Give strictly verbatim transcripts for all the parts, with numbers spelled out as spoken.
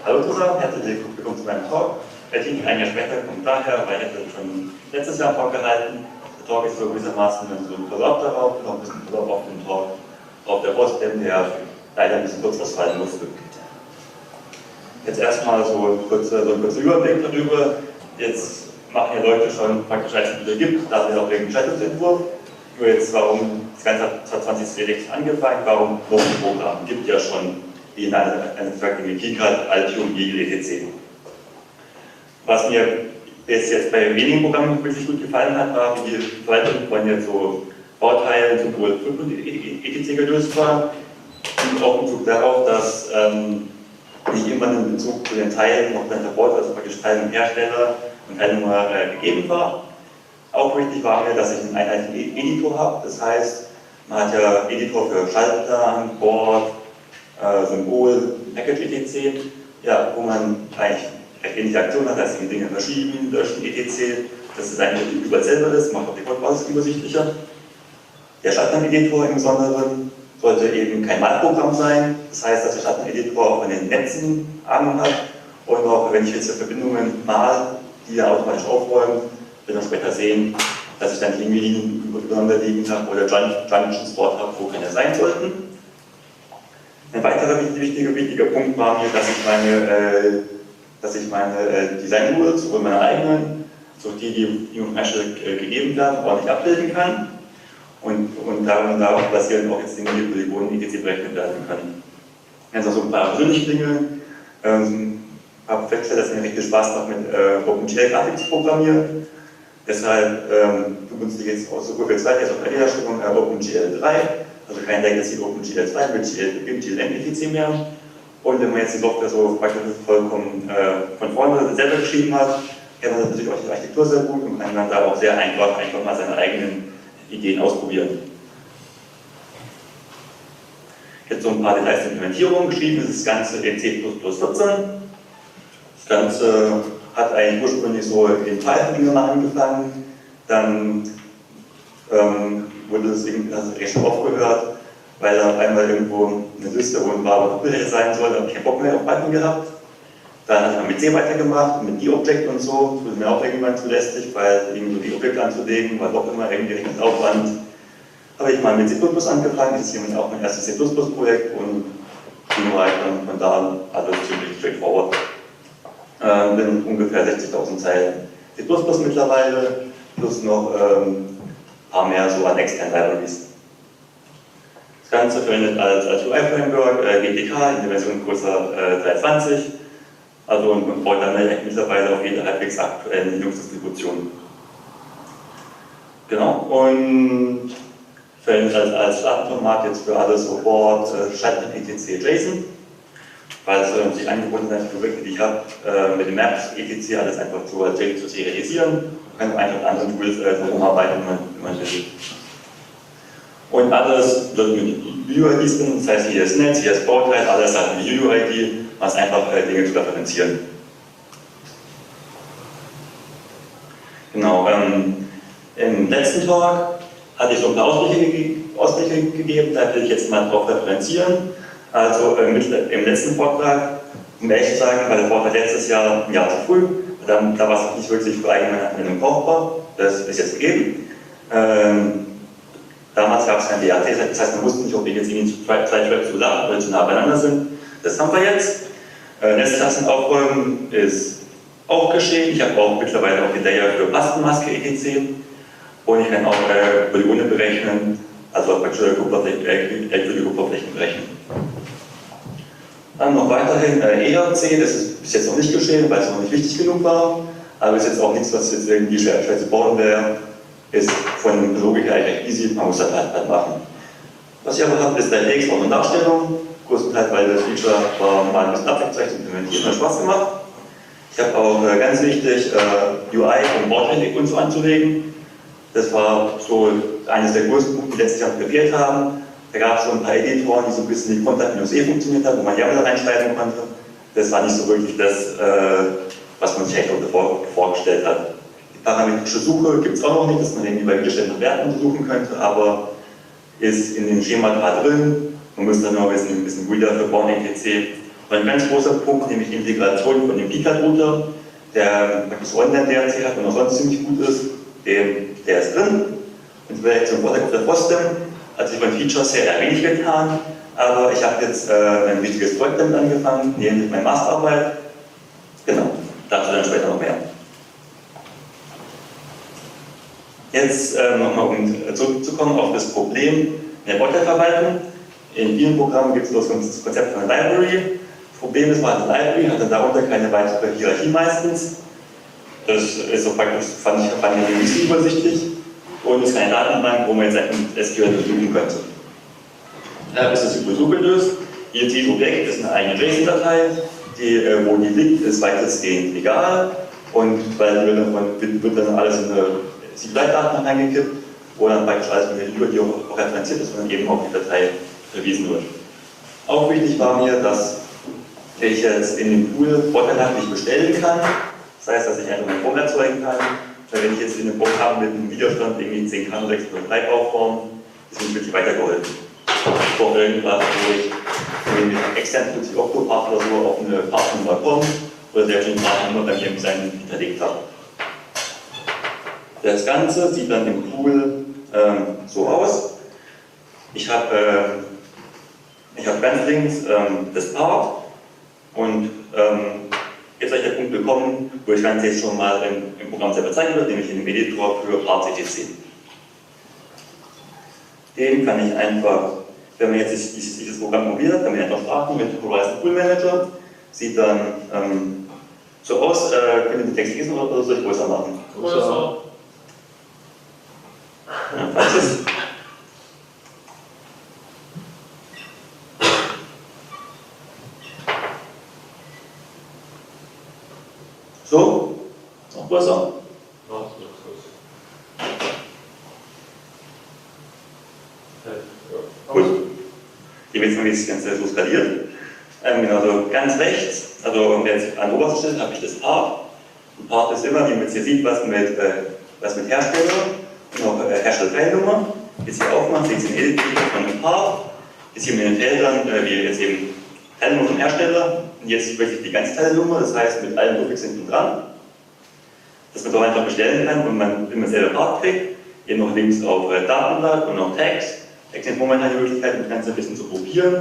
Hallo zusammen, herzlich willkommen zu meinem Talk. Der Titel ein Jahr später kommt daher, weil ich hatte schon letztes Jahr einen Talk gehalten. Der Talk ist so gewissermaßen so ein Follow-up darauf, noch ein bisschen Follow-up auf den Talk auf der Poststelle, der leider ein bisschen kurz ausfallen musste. Jetzt erstmal so, kurz, so ein kurzer Überblick darüber. Jetzt machen ja Leute schon praktisch, als es wieder gibt, da wir auch wegen Gestaltungsentwurf. Nur jetzt, warum das Ganze hat zwanzig sechzehn angefangen, warum noch ein Programm? Gibt ja schon, wie in einer Vergangenheit, KiCad, Altium, Eagle, et cetera. Was mir jetzt, jetzt bei wenigen Programmen wirklich gut gefallen hat, war, wie die Verwaltung von jetzt so Bauteilen, Symbol fünf und et cetera gelöst war. Und auch im Bezug darauf, dass ähm, nicht immer ein Bezug zu den Teilen noch dann verbaut, also praktisch Teilenhersteller und Teilnummer äh, gegeben war. Auch wichtig war mir, dass ich einen einheitlichen Editor habe. Das heißt, man hat ja Editor für Schaltplan, Board, äh, Symbol, Package et cetera, ja, wo man eigentlich recht ähnliche Aktionen hat, dass die Dinge verschieben, löschen et cetera. Dass es eigentlich überall selber ist, macht auch die Codebasis übersichtlicher. Der Schaltplan-Editor im Besonderen sollte eben kein Malprogramm sein. Das heißt, dass der Schaltplan-Editor auch von den Netzen Ahnung hat und auch, wenn ich jetzt Verbindungen mal, die ja automatisch aufräumen, wird man später sehen, dass ich dann nicht irgendwie Linien übereinander liegen habe oder Junctions dort habe, wo keine sein sollten. Ein weiterer wichtiger, wichtiger Punkt war mir, dass ich meine, äh, dass ich meine äh, Design-Rules, sowohl meine eigenen, so die, die, die mir äh, gegeben werden, ordentlich abbilden kann und, und darum, darauf basierend auch jetzt Dinge wie Polygonen et cetera berechnet werden können. Jetzt noch so ein paar persönliche Dinge. Ähm, habe festgestellt, dass es mir richtig Spaß macht, mit äh, OpenGL-Grafik zu programmieren. Deshalb ähm, benutze ich jetzt auch sowohl für zweite als auch für die Herstellung äh, OpenGL drei, also kein Legacy OpenGL zwei mit G L, G L M et cetera mehr. Und wenn man jetzt die Software so praktisch vollkommen äh, von vorne selber geschrieben hat, kennt man natürlich auch die Architektur sehr gut und kann dann da auch sehr einfach, einfach mal seine eigenen Ideen ausprobieren. Jetzt so ein paar Details zur Implementierung geschrieben, das ist das Ganze in C plus plus vierzehn. Das Ganze hat eigentlich ursprünglich so in Python mal angefangen, dann ähm, wurde es recht schon aufgehört, weil da auf einmal irgendwo eine Liste, wo ein wahrer Doppel hätte sein soll, da habe ich keinen Bock mehr auf Python gehabt. Dann habe ich mal mit C weitergemacht, mit D-Object und so, das wurde mir auch irgendwann zu lästig, weil irgendwie so D-Object anzulegen, war doch immer irgendwie recht Aufwand. Habe ich mal mit C plus plus angefangen, das ist hier auch mein erstes C plus plus Projekt und ging weiter und von da an alles ziemlich straightforward. Ähm, bin ungefähr sechzigtausend Zeilen C plus plus mittlerweile, plus noch ähm, ein paar mehr so an externen Libraries. Das Ganze verwendet als, als U I-Framework äh, G T K in der Version Cursor äh, drei Punkt zwanzig, also und, und baut dann mittlerweile auf jede halbwegs aktuellen Linux-Distribution. Genau, und verwendet als, als Datenformat jetzt für alles so Board, äh, Schaltplan et cetera JSON. Weil es äh, sich angeboten hat, die Projekte, die ich habe, äh, mit den Maps et cetera alles einfach zu, zu serialisieren. Man kann einfach mit anderen Tools äh, so rumarbeiten, wenn man, wenn man will. Und alles wird mit U I Ds drin, das heißt, hier ist Netz, hier ist Bauteil, alles hat eine U I D, was einfach äh, Dinge zu referenzieren. Genau, ähm, im letzten Talk hatte ich so ein paar Ausblicke, Ausblicke gegeben, da will ich jetzt mal drauf referenzieren. Also äh, mit, im letzten Vortrag, um ehrlich zu sagen, war der Vortrag letztes Jahr ein Jahr zu früh, da, da war es nicht wirklich für allgemeine Anwendung brauchbar, das ist jetzt gegeben. Ähm, damals gab es kein D A T, das heißt, man wusste nicht, ob wir jetzt irgendwie zwei Tracks zu lang oder zu nah beieinander sind. Das haben wir jetzt. Äh, Netzklassen aufräumen ist auch geschehen. Ich habe auch mittlerweile auch die Layer für Pastenmaske et cetera. Und ich kann auch äh, Polygone berechnen, also praktisch Kupferflächen berechnen. Dann noch weiterhin äh, E R C, das ist bis jetzt noch nicht geschehen, weil es noch nicht wichtig genug war. Aber ist jetzt auch nichts, was jetzt irgendwie schwer, schwer zu bauen wäre. Ist von der Logik her recht easy, man muss das halt, halt machen. Was ich aber habe, ist der X auch eine Darstellung. Größtenteils, weil das Feature war mal ein bisschen abwechslungsreich zu implementieren, hat Spaß gemacht. Ich habe auch äh, ganz wichtig, äh, U I und Bordtechnik und so anzulegen. Das war so eines der größten Punkte, die letztes Jahr gefehlt haben. Da gab es so ein paar Editoren, die so ein bisschen wie Content-E funktioniert haben, wo man YAML reinschreiben konnte. Das war nicht so wirklich das, äh, was man sich echt vor, vorgestellt hat. Die parametrische Suche gibt es auch noch nicht, dass man irgendwie bei gestellten Werten suchen könnte, aber ist in den Schemata drin. Man muss dann noch ein bisschen, ein bisschen Reader für bauen et cetera. Und ein ganz großer Punkt, nämlich die Integration von dem Picard-Router, der praktisch Online-D R C hat und auch sonst ziemlich gut ist, dem, der ist drin. Und vielleicht zum Vorteil auf der FOSDEM hat sich von Features her eher wenig getan, aber ich habe jetzt äh, ein wichtiges Projekt damit angefangen, nämlich meine Masterarbeit. Genau, dazu dann später noch mehr. Jetzt äh, nochmal, um zurückzukommen auf das Problem in der Bauteilverwaltung. In vielen Programmen gibt es das Konzept von einer Library. Das Problem ist, man hat eine Library, hat dann darunter keine weitere Hierarchie meistens. Das ist so praktisch, fand ich, fand ich nicht so übersichtlich. Und es ist keine Datenbank, wo man jetzt einfach mit S Q L durchsuchen könnte. Da ist das sowieso gelöst. Jedes Objekt ist eine eigene JSON-Datei, die, wo die liegt, ist weitestgehend egal. Und weil wird, wird dann alles in eine S Q L-Datenbank reingekippt, wo dann praktisch alles über die auch referenziert ist und dann eben auf die Datei verwiesen wird. Auch wichtig war mir, dass ich jetzt in dem Pool vorteilhaft bestellen kann. Das heißt, dass ich einfach mein Form erzeugen kann. Weil wenn ich jetzt in einem Board habe mit einem Widerstand irgendwie zehn K sechs null drei Bauform, ist mir wirklich weitergeholfen. Ich brauche irgendwas, wo ich mit extern plötzlich Octopart oder so auf eine Partnummer komme oder selbst eine Partnummer bei mir im Design hinterlegt habe. Das Ganze sieht dann im Pool ähm, so aus. Ich habe äh, hab ganz links ähm, das Part und ähm, jetzt habe ich den Punkt bekommen, wo ich ganz jetzt schon mal im, im Programm selber zeigen wird, nämlich in dem Editor für Part C T C. Den kann ich einfach, wenn man jetzt dieses, dieses Programm probiert, kann man einfach starten mit Horizon Pool Manager. Sieht dann ähm, so aus, äh, können Sie den Text lesen oder soll ich größer machen? Größer. Ja, falls es so, noch größer. Noch größer. Gut. Hier wird jetzt das Ganze so skaliert. Ähm, genau, so ganz rechts, also jetzt an der obersten Stelle habe ich das Part. Ein Part ist immer, wie man jetzt hier sieht, was mit, äh, was mit Hersteller und auch äh, Herstellerteilnummer. Jetzt hier aufmachen, seht ihr den Editor von dem Part. Jetzt hier mit den Feldern, äh, wie jetzt eben Teilnummer vom Hersteller. Und jetzt wirklich die Ganzteilnummer, das heißt mit allen Suffix hinten dran. Dass man so einfach bestellen kann und man, wenn man selber Part kriegt, hier noch links auf äh, Datenblatt und noch Text. Text sind momentan die Möglichkeit, das Ganze ein bisschen zu probieren.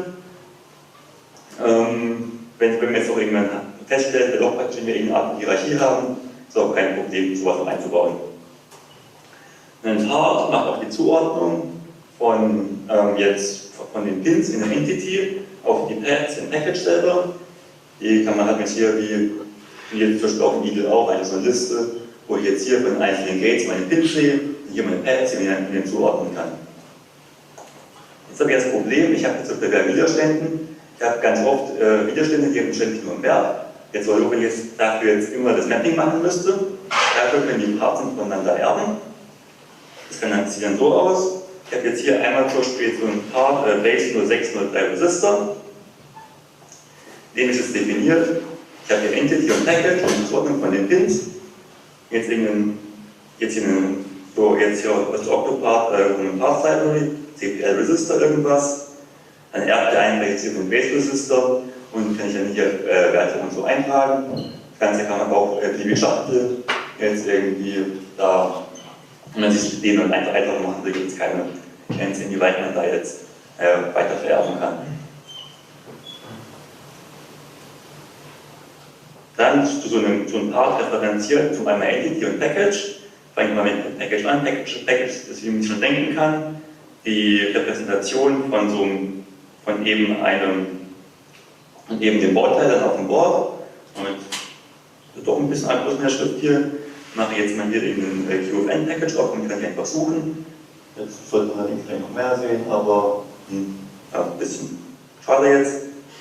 Ähm, wenn, wenn wir jetzt auch irgendwann feststellen, wir doch praktisch irgendeine Art von Hierarchie haben, ist auch kein Problem, sowas noch einzubauen. Ein Part macht auch die Zuordnung von, ähm, jetzt, von den Pins in der Entity auf die Paths im Package selber. Die kann man halt jetzt hier, wie hier zum Beispiel auch in Eagle auch, eine so eine Liste, wo ich jetzt hier von den einzelnen Gates meine Pins sehe und hier meine Paths in den zuordnen kann. Jetzt habe ich das Problem, ich habe jetzt auf der Widerständen, ich habe ganz oft äh, Widerstände, die haben ständig nur einen Wert. Jetzt soll ich, wenn ich jetzt dafür jetzt immer das Mapping machen müsste, dafür können die Parts voneinander erben. Das kann dann, sieht dann so aus. Ich habe jetzt hier einmal zum Beispiel so ein Part äh, Base null sechs null drei Resistor. Den ist es definiert. Ich habe hier Entity und Package und die Zuordnung von den Pins. Jetzt, in, jetzt hier, in, so jetzt hier aus der Octopart äh, um Parts Library, C P L Resistor irgendwas. Dann erbt der einen rechts hier von Base Resistor und kann ich dann hier äh, Werte und so eintragen. Das Ganze kann man auch äh, beliebig Schachtel jetzt irgendwie da, wenn man sich den und einfach einfach machen, da gibt es keine Grenze, inwieweit man da jetzt äh, weiter vererben kann. Dann zu so einem, so einem Part referenziert, zum einmal Entity und Package. Fange ich mal mit dem Package an. Package, Package ist, wie man sich schon denken kann, die Repräsentation von so einem, von eben einem, von eben dem Bauteil dann auf dem Board. Und doch ein bisschen anders mit der Schrift hier. Ich mache jetzt mal hier den Q F N-Package auf und kann hier einfach suchen. Jetzt sollte man da links vielleicht noch mehr sehen, aber hm, ja, ein bisschen schade jetzt.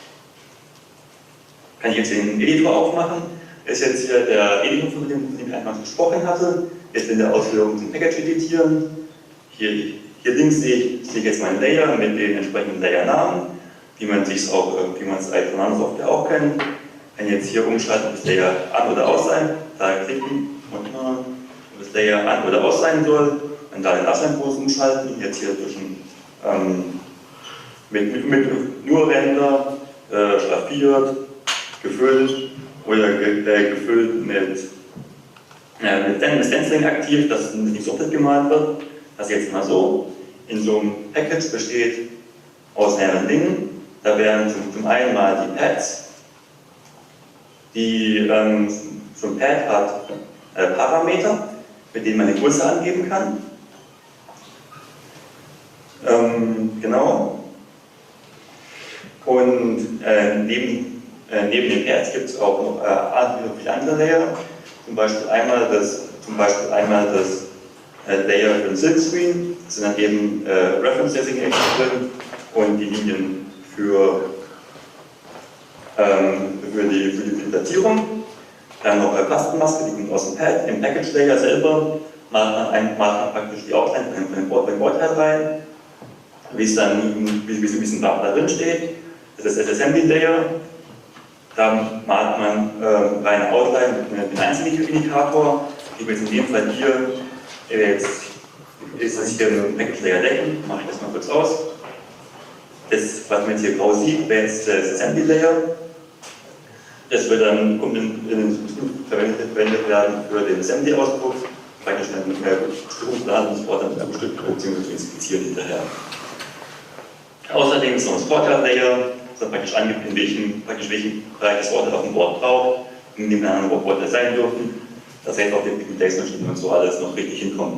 Kann ich jetzt den Editor aufmachen. Das ist jetzt hier der Editor, von dem, von dem ich eingangs gesprochen hatte. Jetzt in der Ausführung zum Package editieren. Hier, hier links sehe ich, sehe ich jetzt meinen Layer mit den entsprechenden Layer-Namen, wie man es auch, wie man es von anderen Software auch kennt. Kann jetzt hier umschalten, ob das Layer an oder aus sein. Da klicken und ob das Layer an oder aus sein soll. Und da den Abstandkurs umschalten. Jetzt hier zwischen ähm, mit, mit, mit nur Render äh, schraffiert, gefüllt oder ge äh, gefüllt mit, äh, mit Stencing aktiv, dass es nicht so viel gemalt wird. Das ist jetzt mal so. In so einem Package besteht aus mehreren Dingen. Da wären zum, zum einen mal die Pads. Die, ähm, so ein Pad hat äh, Parameter, mit denen man die Größe angeben kann. Ähm, genau. Und äh, neben, äh, neben den Pads gibt es auch noch äh, viele andere Layer. Zum Beispiel einmal das, zum Beispiel einmal das äh, Layer für den Silkscreen. Das sind dann eben äh, Reference Designations drin und die Linien für, ähm, für, die, für die Datierung. Dann noch eine Plastenmaske, die kommt aus dem Pad. Im Package Layer selber macht man, ein, macht man praktisch die Outline von dem Bauteil rein, wie es dann, wie, wie, wie es da drin steht. Das ist das Assembly Layer. Da malt man äh, reine Outline mit einem Einzelindikator. Ich will jetzt in dem Fall hier, jetzt ist es hier im Package Layer decken, mache ich das mal kurz aus. Das, was man jetzt hier grau sieht, wäre jetzt das Assembly Layer. Das wird dann kommt in, in den verwendet, verwendet werden für den Assembly-Ausdruck, praktisch dann mit mehr Störungsplan und sofort dann zu bestücken bzw. zu inspizieren hinterher. Außerdem ist noch das Vorteil-Layer, das praktisch angibt, in welchem, praktisch welchen Bereich das Wort auf dem Board braucht, in dem anderen Worte sein dürfen, dass jetzt auch die Pigmentation und so alles noch richtig hinkommt.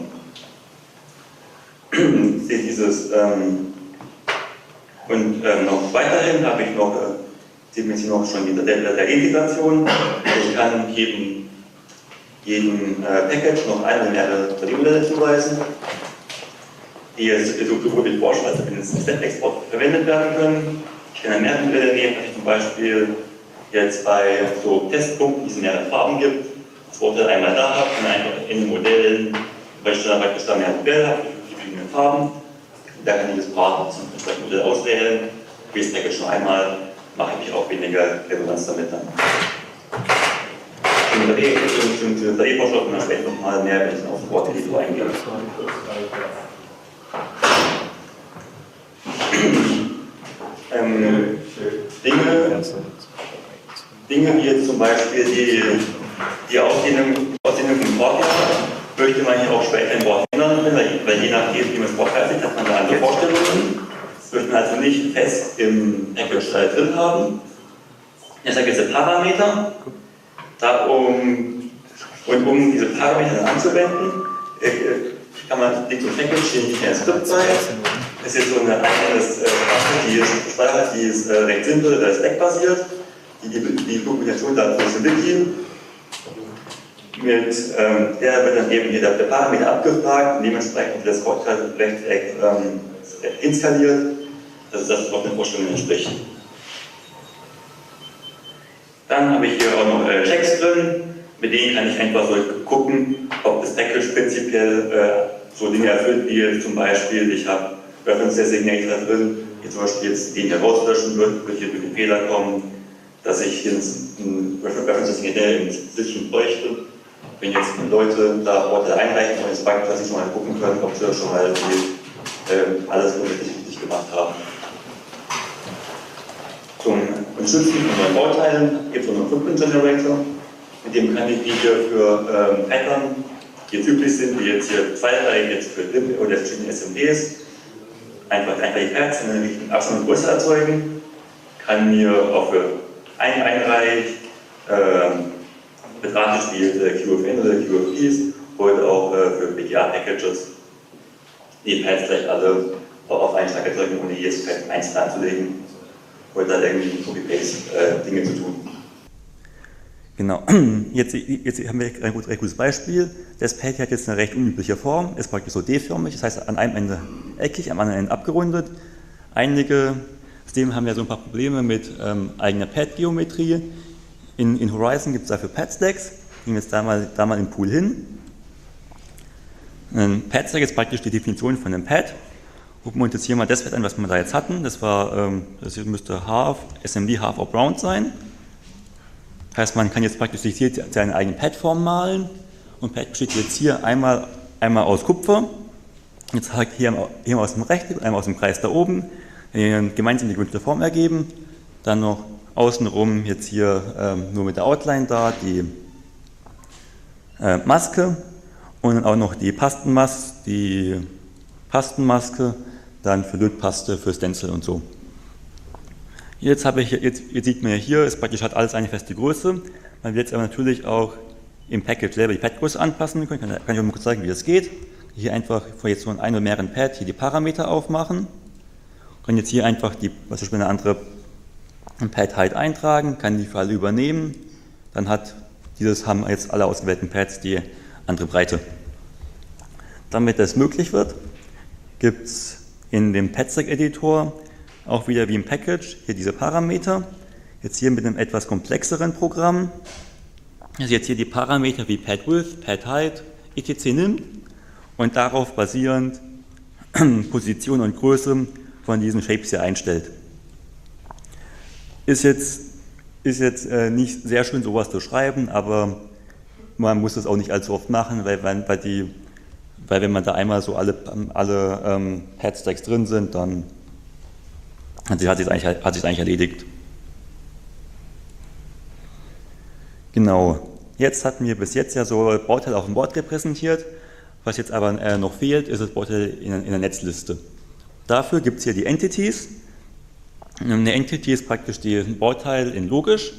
Dieses, ähm, und ähm, noch weiterhin habe ich noch, äh, sieht man hier noch schon wieder der, der Integration. Ich kann jedem, jedem äh, Package noch eine oder mehrere drei D-Modelle zuweisen, die jetzt sowohl mit Bosch als auch mit dem Step-Export verwendet werden können. Ich kann mehrere Modelle nehmen, dass ich zum Beispiel jetzt bei so Testpunkten, die es mehrere Farben gibt, das Modell einmal da habe und einfach in den Modellen, weil ich dann praktisch da mehr Modelle habe, die verschiedenen Farben. Da kann ich das Part zum entsprechenden Modell auswählen. Wie das Package schon einmal, mache ich auch weniger Redundanz damit dann. Im drei D-Vorschlag und dann später nochmal mehr, wenn ich auf das Wort-Editor eingehe. ähm, Dinge, Dinge wie jetzt zum Beispiel die, die Ausdehnung, Ausdehnung vom Wort möchte man hier auch später im Wort ändern, weil, weil je nachdem, wie man das Wort fertigt, hat man da andere Vorstellungen. Das möchte man also nicht fest im Package drin haben. Ich sage jetzt Parameter. Da, um, und um diese Parameter dann anzuwenden, äh, kann man nicht so ein Package hier nicht mehr Skript sein. Das ist jetzt so eine einfache äh, die ist, die ist äh, recht simpel, äh, stack-basiert. Die, die, die Dokumentation dazu ist ein Wiki. Mit ähm, der wird dann eben hier der, der Parameter abgefragt und dementsprechend das Code-Rechteck ähm, installiert, dass das auch den Vorstellungen entspricht. Dann habe ich hier auch noch äh, Checks drin, mit denen kann ich einfach so gucken, ob das Package prinzipiell äh, so Dinge erfüllt, wie zum Beispiel, ich habe Reference Designator drin, hier zum Beispiel jetzt den hier rauslöschen wird, wird hier durch den Fehler kommen, dass ich hier ein Reference Designator im Sitzen bräuchte. Wenn jetzt Leute da Worte einreichen und jetzt fragen, dass sie schon mal gucken können, ob sie schon mal die, äh, alles richtig, richtig gemacht haben. Zum Unterstützen von neuen Bauteilen gibt es noch einen Footprint Generator, mit dem kann ich die hier für ähm, Pattern, die jetzt üblich sind, wie jetzt hier zwei, drei, jetzt für D I M oder verschiedene S M Ds, einfach, einfach die Pads in einer richtigen Abstand und Größe erzeugen, kann mir auch für ein Einreich ähm, Betrag spielte Q F N oder Q F Ps oder auch äh, für B G A-Packages die Pads gleich alle auf einen Schlag erzeugen, ohne jedes Pad einzeln anzulegen oder dann irgendwie Copy-Paste-Dinge äh, zu tun. Genau, jetzt, jetzt haben wir ein gut, recht gutes Beispiel. Das Pad hat jetzt eine recht unübliche Form, ist praktisch so D-förmig, das heißt an einem Ende eckig, am anderen Ende abgerundet. Einige Systeme haben ja so ein paar Probleme mit ähm, eigener Pad-Geometrie. In, in Horizon gibt es dafür Pad-Stacks, gehen wir jetzt da mal, da mal im Pool hin. Ein Pad-Stack ist praktisch die Definition von einem Pad. Gucken wir uns jetzt hier mal das Pad an, was wir da jetzt hatten. Das war, ähm, das müsste half, S M D, half or round sein. Das heißt, man kann jetzt praktisch sich hier seine eigene Pad-Form malen. Und Pad besteht jetzt hier einmal, einmal aus Kupfer. Jetzt halt hier, hier aus dem Rechteck, einmal aus dem Kreis da oben, die gemeinsam die gewünschte Form ergeben. Dann noch außenrum jetzt hier ähm, nur mit der Outline da die äh, Maske und dann auch noch die Pastenmas die Pastenmaske, dann für Lötpaste, für Stencil und so. Jetzt, habe ich, jetzt, jetzt sieht man ja hier, ist praktisch hat alles eine feste Größe. Man will jetzt aber natürlich auch im Package selber die Padgröße anpassen können. Kann, kann ich euch mal kurz zeigen, wie das geht. Hier einfach vor jetzt so einem oder mehreren Pad hier die Parameter aufmachen. Kann jetzt hier einfach die, was ich eine andere Pad Height eintragen, kann die für alle übernehmen. Dann hat dieses haben jetzt alle ausgewählten Pads die andere Breite. Damit das möglich wird, gibt es in dem Padstack-Editor auch wieder wie im Package hier diese Parameter. Jetzt hier mit einem etwas komplexeren Programm. Also jetzt hier die Parameter wie Pad Width, Pad Height, et cetera nimmt und darauf basierend Position und Größe von diesen Shapes hier einstellt. Ist jetzt, ist jetzt äh, nicht sehr schön sowas zu schreiben, aber man muss das auch nicht allzu oft machen, weil, weil, die, weil wenn man da einmal so alle, alle ähm, Padstacks drin sind, dann hat sich, hat sich eigentlich, hat sich eigentlich erledigt. Genau, jetzt hatten wir bis jetzt ja so Bauteile auf dem Board repräsentiert. Was jetzt aber äh, noch fehlt, ist das Bauteil in, in der Netzliste. Dafür gibt es hier die Entities. Eine Entity ist praktisch die Bauteil in logisch.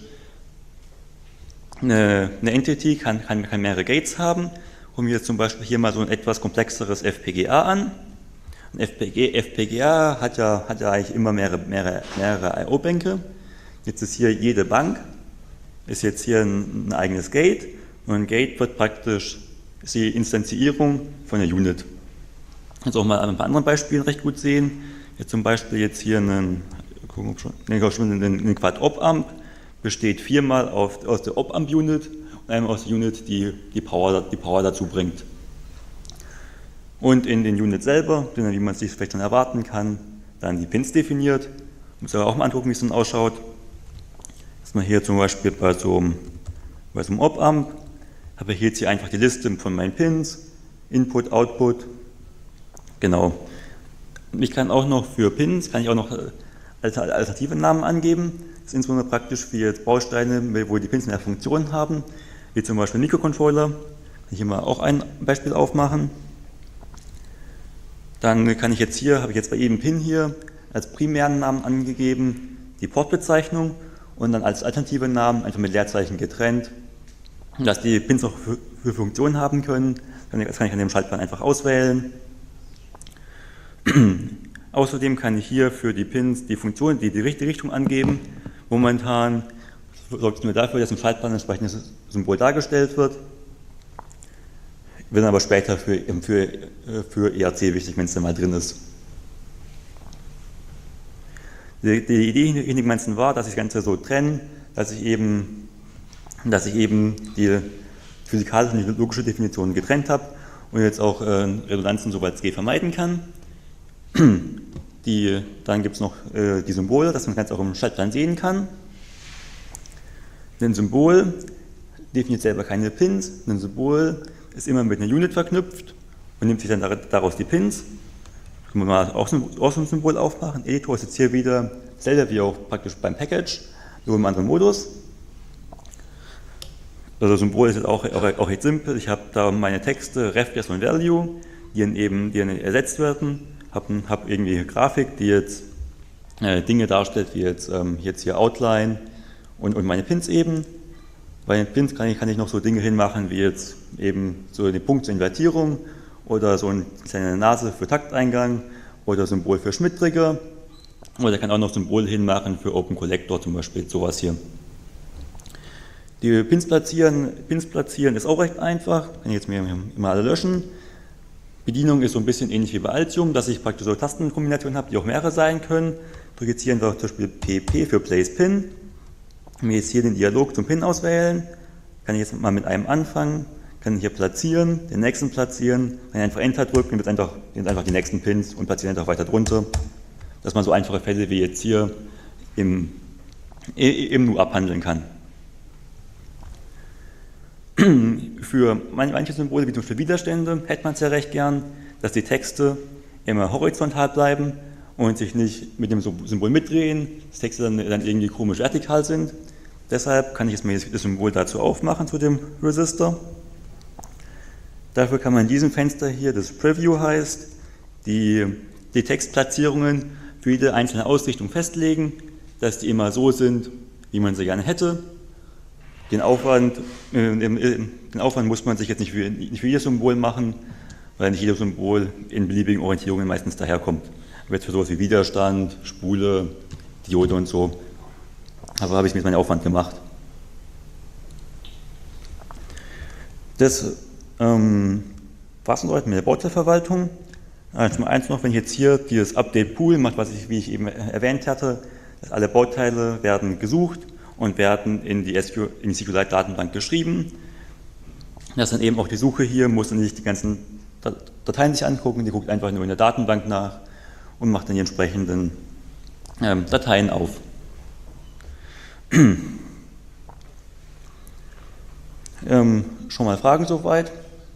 Eine, eine Entity kann, kann, kann mehrere Gates haben. Gucken wir jetzt zum Beispiel hier mal so ein etwas komplexeres F P G A an. Ein F P G, F P G A hat ja, hat ja eigentlich immer mehrere, mehrere, mehrere I O-Bänke. Jetzt ist hier jede Bank, ist jetzt hier ein, ein eigenes Gate. Und ein Gate wird praktisch ist die Instanzierung von der Unit. Jetzt auch mal an ein paar anderen Beispielen recht gut sehen. Jetzt zum Beispiel jetzt hier einen, gucken wir schon, nee, schon einen, einen Quad-Op-Amp besteht viermal auf, aus der Op-Amp-Unit und einmal aus der Unit, die die Power, die Power dazu bringt. Und in den Unit selber, wie man es sich vielleicht dann erwarten kann, dann die Pins definiert. Muss aber auch mal angucken, wie es dann ausschaut. Dass man hier zum Beispiel bei so einem, bei so einem Op-Amp habe ich jetzt hier einfach die Liste von meinen Pins, Input, Output. Genau. Ich kann auch noch für Pins, kann ich auch noch alternative Namen angeben. Das ist insbesondere praktisch für jetzt Bausteine, wo die Pins mehr Funktionen haben, wie zum Beispiel Mikrocontroller. Kann ich hier mal auch ein Beispiel aufmachen. Dann kann ich jetzt hier, habe ich jetzt bei jedem Pin hier als primären Namen angegeben, die Portbezeichnung und dann als alternative Namen einfach mit Leerzeichen getrennt, dass die Pins auch für, für Funktionen haben können. Das kann ich an dem Schaltplan einfach auswählen. Außerdem kann ich hier für die Pins die Funktion, die die richtige Richtung angeben. Momentan sorgt es nur dafür, dass im Schaltplan ein entsprechendes Symbol dargestellt wird. Wird aber später für, für, für E R C wichtig, wenn es dann mal drin ist. Die, die Idee hinter dem Ganzen war, dass ich das Ganze so trenne, dass ich eben, dass ich eben die physikalische und die logische Definition getrennt habe und jetzt auch äh, Redundanzen soweit es geht vermeiden kann. Die, dann gibt es noch äh, die Symbole, dass man das Ganze auch im Schaltplan sehen kann. Ein Symbol definiert selber keine Pins. Ein Symbol ist immer mit einer Unit verknüpft und nimmt sich dann daraus die Pins. Können wir mal auch so, auch so ein Symbol aufmachen. Editor ist jetzt hier wieder dasselbe wie auch praktisch beim Package, nur im anderen Modus. Also das Symbol ist jetzt auch, auch, auch recht simpel. Ich habe da meine Texte, Ref, Guess und Value, die dann eben die dann ersetzt werden. Habe hab irgendwie eine Grafik, die jetzt äh, Dinge darstellt, wie jetzt, ähm, jetzt hier Outline und, und meine Pins eben. Bei den Pins kann ich, kann ich noch so Dinge hinmachen, wie jetzt eben so den Punkt zur Invertierung oder so eine kleine Nase für Takteingang oder Symbol für Schmidt-Trigger. Oder ich kann auch noch Symbol hinmachen für Open Collector, zum Beispiel sowas hier. Die Pins platzieren, Pins platzieren ist auch recht einfach, kann ich jetzt mir immer alle löschen. Bedienung ist so ein bisschen ähnlich wie bei Altium, dass ich praktisch so Tastenkombinationen habe, die auch mehrere sein können. Ich drücke jetzt hier einfach zum Beispiel P P für Place Pin. Wenn wir jetzt hier den Dialog zum Pin auswählen, kann ich jetzt mal mit einem anfangen, kann hier platzieren, den nächsten platzieren, kann ich einfach Enter drücken, dann wird einfach, einfach die nächsten Pins und platzieren einfach weiter drunter. Dass man so einfache Fälle wie jetzt hier im, im Nu abhandeln kann. Für manche Symbole, wie zum Beispiel Widerstände, hätte man es ja recht gern, dass die Texte immer horizontal bleiben und sich nicht mit dem Symbol mitdrehen, dass Texte dann, dann irgendwie komisch vertikal sind. Deshalb kann ich jetzt mal das Symbol dazu aufmachen, zu dem Resistor. Dafür kann man in diesem Fenster hier, das Preview heißt, die, die Textplatzierungen für jede einzelne Ausrichtung festlegen, dass die immer so sind, wie man sie gerne hätte. Den Aufwand, äh, den Aufwand muss man sich jetzt nicht für, nicht für jedes Symbol machen, weil nicht jedes Symbol in beliebigen Orientierungen meistens daherkommt. Aber jetzt für sowas wie Widerstand, Spule, Diode und so, aber habe ich mir meinen Aufwand gemacht. Das ähm, war es mit der Bauteilverwaltung. Also eins noch, wenn ich jetzt hier dieses Update Pool macht, was ich, wie ich eben erwähnt hatte, dass alle Bauteile werden gesucht und werden in die, S Q, in die SQLite-Datenbank geschrieben. Das ist dann eben auch die Suche hier, muss dann nicht die ganzen Dateien sich angucken, die guckt einfach nur in der Datenbank nach und macht dann die entsprechenden ähm, Dateien auf. ähm, schon mal Fragen soweit?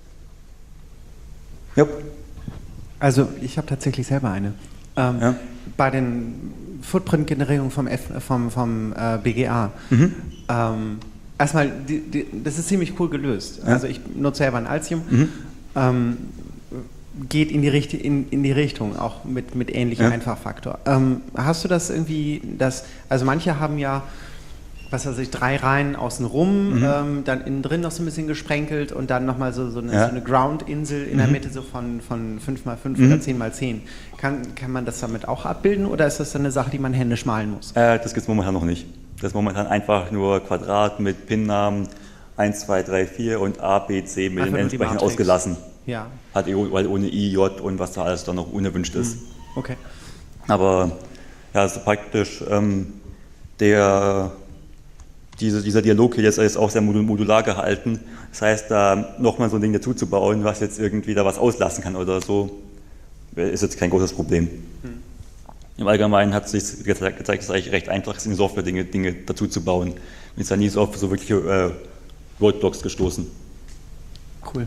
Ja. Also ich habe tatsächlich selber eine. Ähm, ja. Bei den Footprint-Generierungen vom, F, vom, vom äh, B G A, mhm. ähm, erstmal, die, die, das ist ziemlich cool gelöst. Ja. Also ich nutze selber ein Altium, mhm. ähm, geht in die, Richt in, in die Richtung, auch mit, mit ähnlichem ja. Einfachfaktor. Ähm, hast du das irgendwie, das, also manche haben ja, was weiß ich, drei Reihen außenrum, mhm. ähm, dann innen drin noch so ein bisschen gesprenkelt und dann nochmal so, so eine, ja. so eine Ground-Insel in mhm. der Mitte so von, von fünf mal fünf mhm. oder zehn mal zehn. Kann, kann man das damit auch abbilden oder ist das dann eine Sache, die man händisch malen muss? Äh, das gibt es momentan noch nicht. Das ist momentan einfach nur Quadrat mit Pin-Namen eins, zwei, drei, vier und A, B, C mit den entsprechend ausgelassen. Ja. Hat weil ohne I, J und was da alles dann noch unerwünscht ist. Mhm. Okay. Aber ja, also praktisch ähm, der, diese, dieser Dialog hier ist auch sehr modular gehalten. Das heißt, da nochmal so ein Ding dazu zu bauen, was jetzt irgendwie da was auslassen kann oder so, ist jetzt kein großes Problem. Mhm. Im Allgemeinen hat es sich gezeigt, dass es eigentlich recht einfach ist, in Software Dinge, Dinge dazu zu bauen. Man ist ja nie so auf so wirkliche äh, Roadblocks gestoßen. Cool.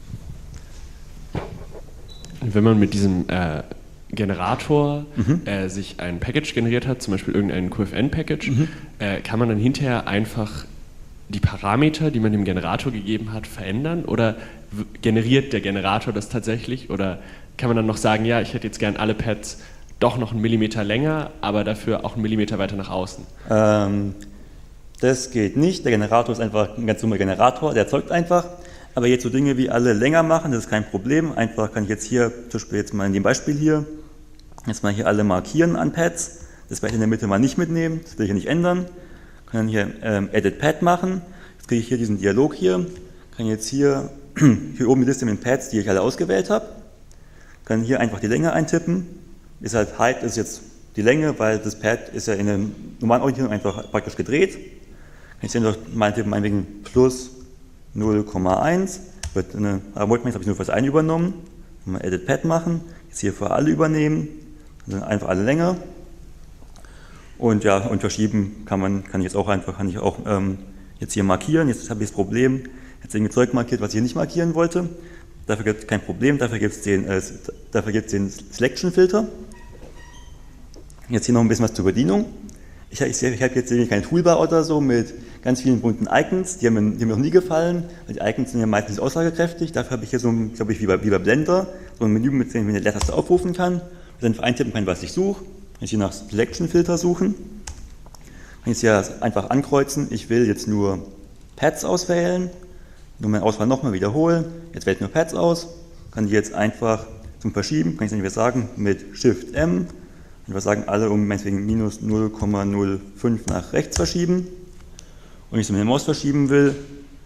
Wenn man mit diesem äh, Generator mhm. äh, sich ein Package generiert hat, zum Beispiel irgendein Q F N-Package, mhm. äh, kann man dann hinterher einfach die Parameter, die man dem Generator gegeben hat, verändern? Oder generiert der Generator das tatsächlich? Oder kann man dann noch sagen, ja, ich hätte jetzt gern alle Pads doch noch einen Millimeter länger, aber dafür auch einen Millimeter weiter nach außen? Ähm, das geht nicht. Der Generator ist einfach ein ganz dummer Generator, der erzeugt einfach. Aber jetzt so Dinge wie alle länger machen, das ist kein Problem. Einfach kann ich jetzt hier, zum Beispiel jetzt mal in dem Beispiel hier, jetzt mal hier alle markieren an Pads. Das werde ich in der Mitte mal nicht mitnehmen, das will ich hier nicht ändern. Kann dann hier ähm, Edit Pad machen. Jetzt kriege ich hier diesen Dialog hier. Kann jetzt hier, hier oben die Liste mit den Pads, die ich alle ausgewählt habe. Kann hier einfach die Länge eintippen. Ist halt Height ist jetzt die Länge, weil das Pad ist ja in der normalen Orientierung einfach praktisch gedreht. Kann ich jetzt hier noch mal tippen, meinetwegen plus null Komma eins, wird eine, aber habe ich nur für das eine übernommen, mal Edit Pad machen, jetzt hier für alle übernehmen, dann einfach alle länger und ja, und verschieben kann man, kann ich jetzt auch einfach, kann ich auch ähm, jetzt hier markieren, jetzt habe ich das Problem, jetzt irgendwie Zeug markiert, was ich hier nicht markieren wollte, dafür gibt es kein Problem, dafür gibt es den, äh, dafür gibt es den Selection Filter, jetzt hier noch ein bisschen was zur Bedienung. Ich, ich, ich habe jetzt irgendwie keine Toolbar oder so mit ganz vielen bunten Icons, die haben, mir, die haben mir noch nie gefallen, weil die Icons sind ja meistens aussagekräftig. Dafür habe ich hier so, glaube ich, wie bei, wie bei Blender, so ein Menü, mit dem ich eine Leertaste aufrufen kann, und dann eintippen kann, was ich suche. Kann ich hier nach Selection Filter suchen. Kann ich hier einfach ankreuzen, ich will jetzt nur Pads auswählen, nur meine Auswahl nochmal wiederholen, jetzt wähle ich nur Pads aus, kann die jetzt einfach zum Verschieben, kann ich es nicht mehr sagen, mit Shift M, und wir sagen, alle um meinetwegen minus null Komma null fünf nach rechts verschieben. Und wenn ich es mit der Maus verschieben will,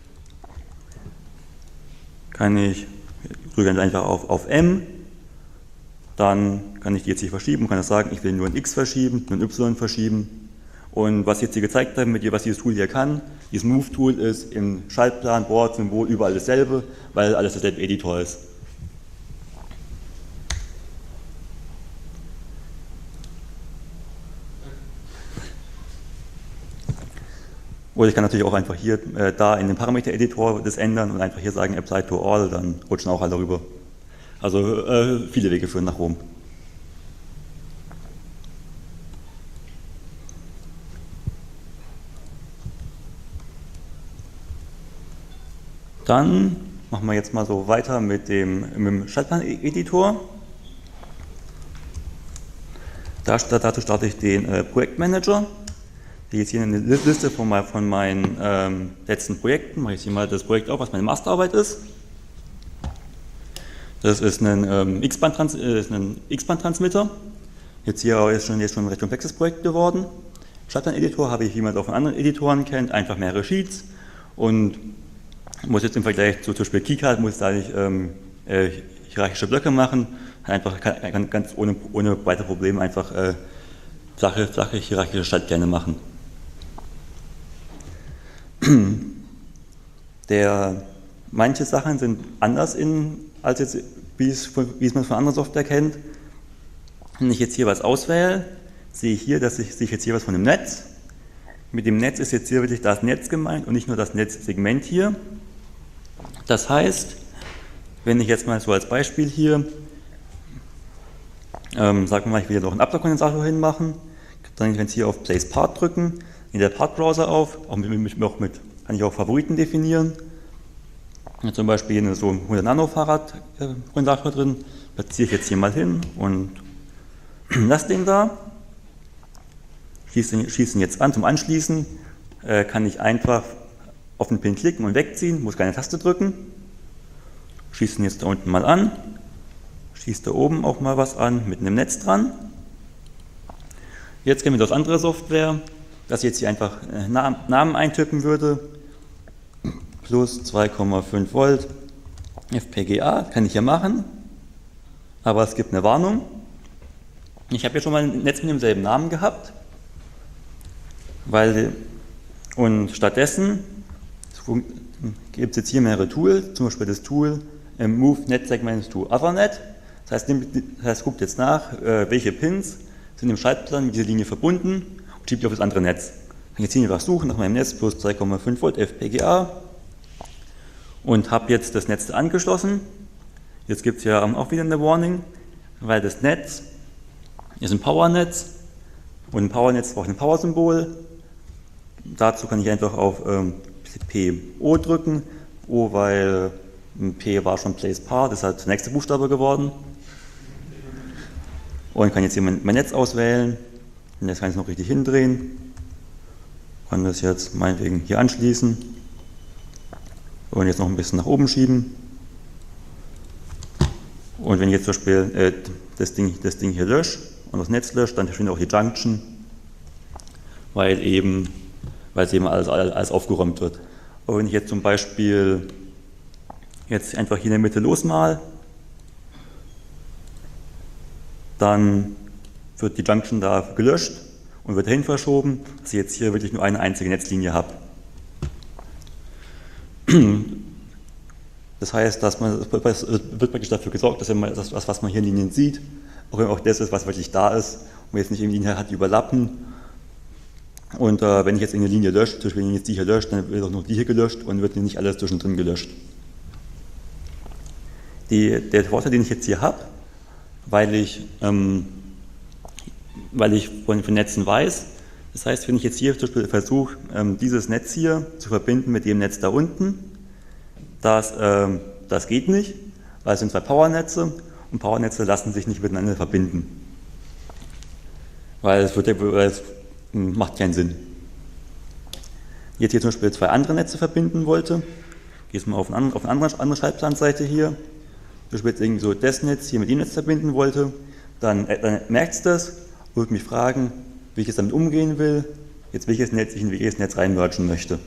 kann ich, drücke einfach auf, auf M, dann kann ich die jetzt hier verschieben und kann das sagen, ich will nur ein X verschieben, nur ein Y verschieben. Und was ich jetzt hier gezeigt habe, mit dir, was dieses Tool hier kann, dieses Move-Tool ist im Schaltplan, Board, Symbol, überall dasselbe, weil alles derselbe Editor ist. Oder ich kann natürlich auch einfach hier, äh, da in dem Parameter-Editor das ändern und einfach hier sagen Apply to All, dann rutschen auch alle rüber. Also äh, viele Wege führen nach Rom. Dann machen wir jetzt mal so weiter mit dem, mit dem Schaltplan-Editor. Da, dazu starte ich den äh, Projektmanager. Die jetzt hier eine Liste von, mein, von meinen ähm, letzten Projekten. Mache ich hier mal das Projekt auf, was meine Masterarbeit ist. Das ist ein ähm, X-Band-Transmitter. Jetzt hier ist schon, jetzt schon ein recht komplexes Projekt geworden. Schaltplan-Editor habe ich, wie man es auch von anderen Editoren kennt, einfach mehrere Sheets und muss jetzt im Vergleich zu zum Beispiel KiCad, muss da nicht ähm, äh, hierarchische Blöcke machen, einfach kann, kann ganz ohne, ohne weitere Probleme einfach äh, flache, flache hierarchische Schaltpläne machen. Der, manche Sachen sind anders in, als jetzt, wie es, wie es man von anderer Software kennt. Wenn ich jetzt hier was auswähle, sehe ich hier, dass ich, sehe ich jetzt hier was von dem Netz. Mit dem Netz ist jetzt hier wirklich das Netz gemeint und nicht nur das Netzsegment hier. Das heißt, wenn ich jetzt mal so als Beispiel hier, ähm, sagen wir mal, ich will jetzt noch einen Absaugkondensator hinmachen, dann kann ich jetzt hier auf Place Part drücken, in der Part-Browser auf, auch mit, mit, auch mit, kann ich auch Favoriten definieren. Ja, zum Beispiel in so einem hundert Nano Fahrrad-Kondensator drin, platziere ich jetzt hier mal hin und lasse den da. Schließe ihn jetzt an. Zum Anschließen äh, kann ich einfach auf den Pin klicken und wegziehen, muss keine Taste drücken. Schließe ihn jetzt da unten mal an. Schließe da oben auch mal was an mit einem Netz dran. Jetzt gehen wir auf andere Software, dass ich jetzt hier einfach äh, Namen eintippen würde. Plus zwei Komma fünf Volt F P G A, kann ich hier machen. Aber es gibt eine Warnung. Ich habe ja schon mal ein Netz mit demselben Namen gehabt. Weil, und stattdessen gibt es jetzt hier mehrere Tools, zum Beispiel das Tool ähm, Move Net Segments to Othernet. Das heißt, das heißt, guckt jetzt nach, äh, welche Pins sind im Schaltplan mit dieser Linie verbunden und schiebt die auf das andere Netz. Ich kann jetzt hier einfach suchen nach meinem Netz plus zwei Komma fünf Volt F P G A und habe jetzt das Netz angeschlossen. Jetzt gibt es ja auch wieder eine Warning, weil das Netz ist ein Powernetz und ein Powernetz braucht ein Power-Symbol. Dazu kann ich einfach auf ähm, P O drücken, O, weil ähm, P war schon Place Part, das ist halt der nächste Buchstabe geworden. Und kann jetzt hier mein, mein Netz auswählen und jetzt kann ich es noch richtig hindrehen. Kann das jetzt meinetwegen hier anschließen und jetzt noch ein bisschen nach oben schieben. Und wenn ich jetzt zum Beispiel äh, das, Ding, das Ding hier lösche und das Netz löscht, dann verschwindet auch die Junction, weil eben weil es eben alles, alles aufgeräumt wird. Aber wenn ich jetzt zum Beispiel jetzt einfach hier in der Mitte losmal, dann wird die Junction da gelöscht und wird dahin verschoben, dass ich jetzt hier wirklich nur eine einzige Netzlinie habe. Das heißt, dass man, es wird praktisch dafür gesorgt, dass man das, was man hier in Linien sieht, auch auch das ist, was wirklich da ist, und man jetzt nicht irgendwie Linien hat, die überlappen. Und äh, wenn ich jetzt eine Linie lösche, zum Beispiel wenn ich jetzt die hier lösche, dann wird auch noch die hier gelöscht und wird nicht alles zwischendrin gelöscht. Die, der Vorteil, den ich jetzt hier habe, weil ich, ähm, weil ich von, von Netzen weiß, das heißt, wenn ich jetzt hier zum Beispiel versuche, ähm, dieses Netz hier zu verbinden mit dem Netz da unten, das, ähm, das geht nicht, weil es sind zwei Powernetze und Powernetze lassen sich nicht miteinander verbinden. Weil es, wird, weil es macht keinen Sinn. Jetzt hier zum Beispiel zwei andere Netze verbinden wollte, gehe ich mal auf eine, auf eine andere, andere Schaltplanseite hier, zum Beispiel jetzt irgendwie so das Netz hier mit dem Netz verbinden wollte, dann, dann merkt es das und wird mich fragen, wie ich jetzt damit umgehen will, jetzt welches Netz ich in welches Netz reinmergen möchte.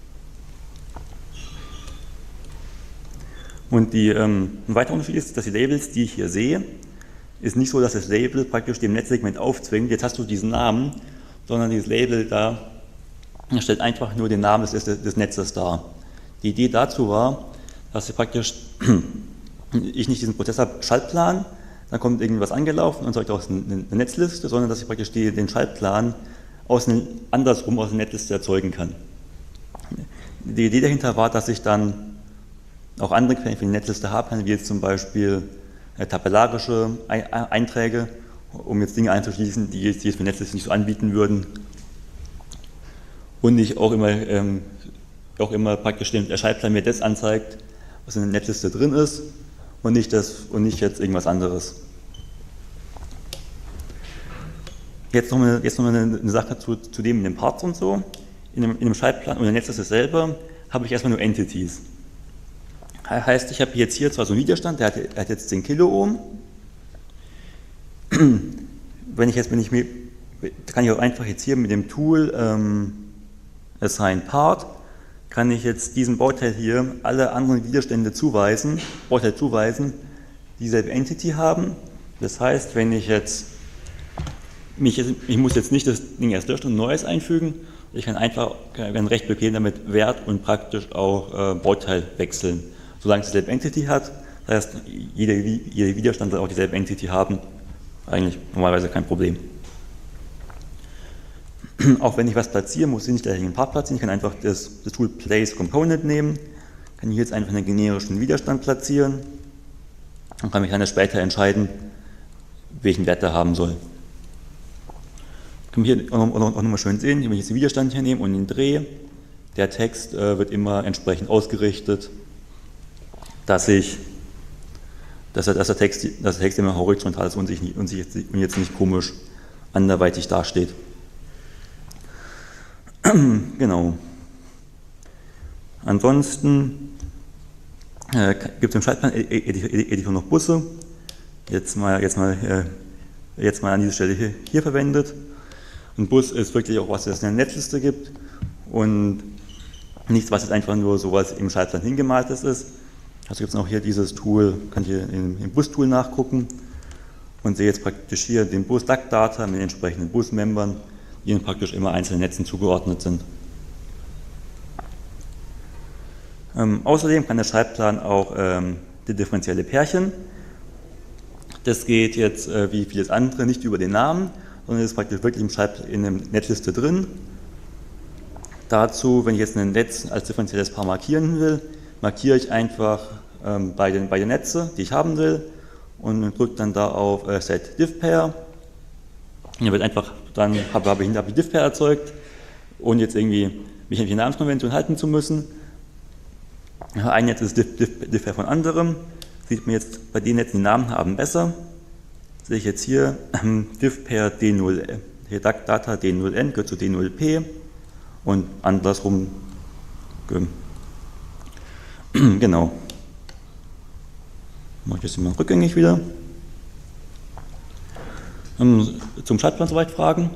Und die, ähm, ein weiterer Unterschied ist, dass die Labels, die ich hier sehe, ist nicht so, dass das Label praktisch dem Netzsegment aufzwingt, jetzt hast du diesen Namen, sondern dieses Label da stellt einfach nur den Namen des, des, des Netzes dar. Die Idee dazu war, dass ich praktisch ich nicht diesen Prozess habe, Schaltplan, dann kommt irgendwas angelaufen und sagt aus eine, eine Netzliste, sondern dass ich praktisch die, den Schaltplan aus einem, andersrum aus der Netzliste erzeugen kann. Die Idee dahinter war, dass ich dann auch andere Quellen für die Netzliste haben kann, wie jetzt zum Beispiel äh, tabellarische Einträge, um jetzt Dinge einzuschließen, die jetzt, die jetzt für Netzliste nicht so anbieten würden. Und ich auch immer ähm, auch immer praktisch der Schaltplan mir das anzeigt, was in der Netliste drin ist und nicht, das, und nicht jetzt irgendwas anderes. Jetzt noch eine, jetzt noch eine, eine Sache zu, zu dem in den Parts und so. In dem, in dem Schaltplan und der Netliste selber habe ich erstmal nur Entities. Heißt, ich habe jetzt hier zwar so einen Widerstand, der hat, der hat jetzt zehn Kiloohm. Wenn ich jetzt, wenn ich mir, kann ich auch einfach jetzt hier mit dem Tool ähm, Assign Part, kann ich jetzt diesem Bauteil hier alle anderen Widerstände zuweisen, Bauteil zuweisen, die dieselbe Entity haben. Das heißt, wenn ich jetzt, mich, ich muss jetzt nicht das Ding erst löschen und ein neues einfügen, ich kann einfach, kann recht bequem damit Wert und praktisch auch äh, Bauteil wechseln. Solange es dieselbe Entity hat, das heißt, jeder, jeder Widerstand soll auch dieselbe Entity haben, eigentlich normalerweise kein Problem. Auch wenn ich was platziere, muss ich nicht gleich einen Part platzieren, ich kann einfach das, das Tool Place Component nehmen, kann hier jetzt einfach einen generischen Widerstand platzieren und kann mich dann später entscheiden, welchen Wert er haben soll. Kann man hier auch, auch, auch nochmal schön sehen, wenn ich jetzt den Widerstand hier nehme und ihn drehe, der Text äh, wird immer entsprechend ausgerichtet, dass, ich, dass, er, dass, der, Text, dass der Text immer horizontal ist und, sich nicht, und, sich jetzt, und jetzt nicht komisch anderweitig dasteht. Genau. Ansonsten äh, gibt es im Schaltplan-Editor noch Busse. Jetzt mal, jetzt, mal, äh, jetzt mal an dieser Stelle hier, hier verwendet. Ein Bus ist wirklich auch was, das in der Netliste gibt und nichts, was jetzt einfach nur sowas im Schaltplan hingemaltes ist. Also gibt es auch hier dieses Tool, könnt ihr im, im Bus-Tool nachgucken und sehe jetzt praktisch hier den Bus-Duck-Data mit den entsprechenden Bus-Membern, die ihnen praktisch immer einzelnen Netzen zugeordnet sind. Ähm, außerdem kann der Schaltplan auch ähm, die differenzielle Pärchen. Das geht jetzt äh, wie vieles andere nicht über den Namen, sondern ist praktisch wirklich im Schaltplan in der Netliste drin. Dazu, wenn ich jetzt ein Netz als differenzielles Paar markieren will, markiere ich einfach ähm, beide, beide Netze, die ich haben will, und drücke dann da auf äh, Set Diff Pair. Und dann wird einfach, dann habe, habe ich, habe ich Diff Pair erzeugt, ohne jetzt irgendwie mich an die Namenskonvention halten zu müssen. Ein Netz ist Diff, Diff, Diff Pair von anderem. Sieht man jetzt bei den Netzen, die Namen haben, besser. Sehe ich jetzt hier ähm, Diff Pair D null, hier Data D null N gehört zu D null P und andersrum. Genau. Mache ich das immer rückgängig wieder. Ähm, zum Schaltplan soweit Fragen?